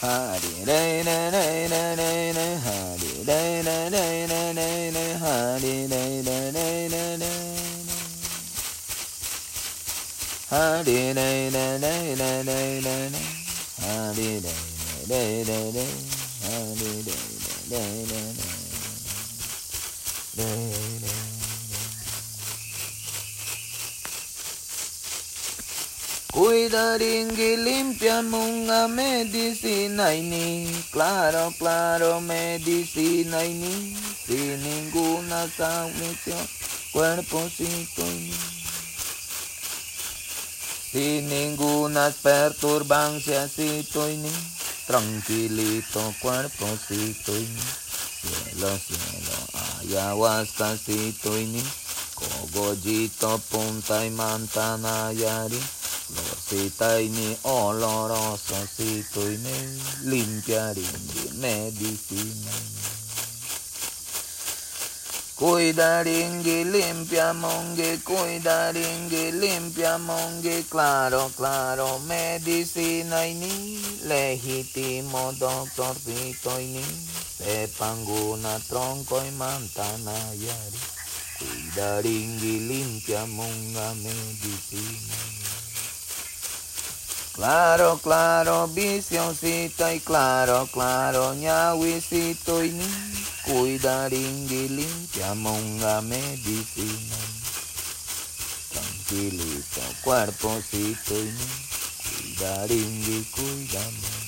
Hari day day day day day day. Hari day day day day day day. Hari day day day day day. Hari day day day day day day. Hari day day day day. Hari day day day day. Cuidaringui limpiamos una medicina ini, claro, claro, medicina ini, sin ninguna sumisión, cuerpocito ini, sin ninguna perturbanciacito ini, tranquilito, cuerpocito ini, cielo, cielo, ayahuascacito ini, cogollito, punta y mantanayari. Florcita ini olorosocito ini, limpiaringui medicina ini. Cuidaringui limpiamongue, cuidaringui limpiamongue, claro, claro, medicina ini, legítimo doctorcito ini, sepanguna tronco y mantanayari. Cuidaringui limpiamonga medicina ini. Claro, claro, visioncita y claro, claro, ñahuicito y ni, cuidaringui limpiamos una medicina. Tranquilito, cuerpocito y ni, cuidaringui, cuidamos.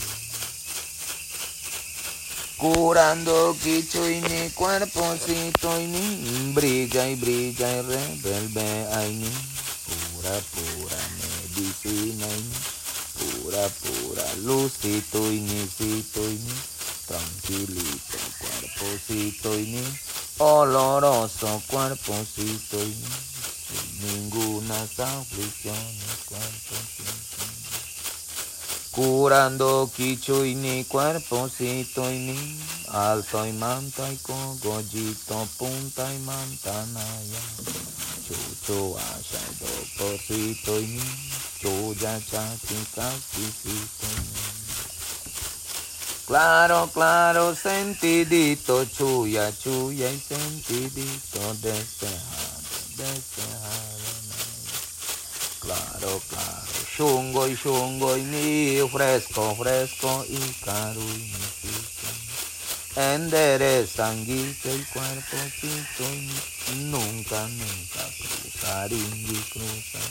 Curando quicho y ni, cuerpocito y ni, brilla y rebelde ay ni, pura, pura medicina y ni, pura, pura lucito y ni, tranquilito cuerpocito y ni, oloroso cuerpocito y ni, sin ninguna aflicción cuerpocito. Curando quicho y ni, cuerpocito y ni, alto y manta y cogollito, punta y mantanaya. Chucho asha y doctorcito y ni, chuya chachicasicito y ni. Claro, claro, sentidito, chuya, chuya y sentidito, despejado, despejado. Claro, claro, shungo y ni, fresco, fresco y caro y ni, enderezan guito y cuerpocito y ni, nunca, nunca cruzaringui, cruzan.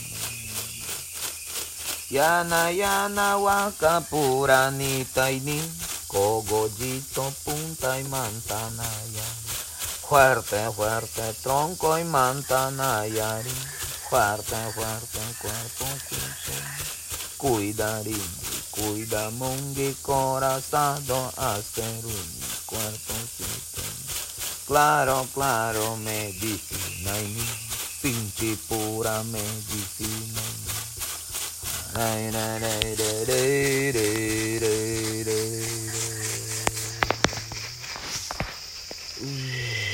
Yana, yana, waka, puranita y ni, cogollito, punta y mantanaya. Fuerte, fuerte, tronco y mantanayari. Fuerte, fuerte, cuerpocito. Cuidaringui, cuidamungui, corazado, asterungui, cuerpocito. Claro, claro, medicina y ni, pinche pura medicina y ni. Ay, ay, ay, ay, ay, ay, ay, ay, ay.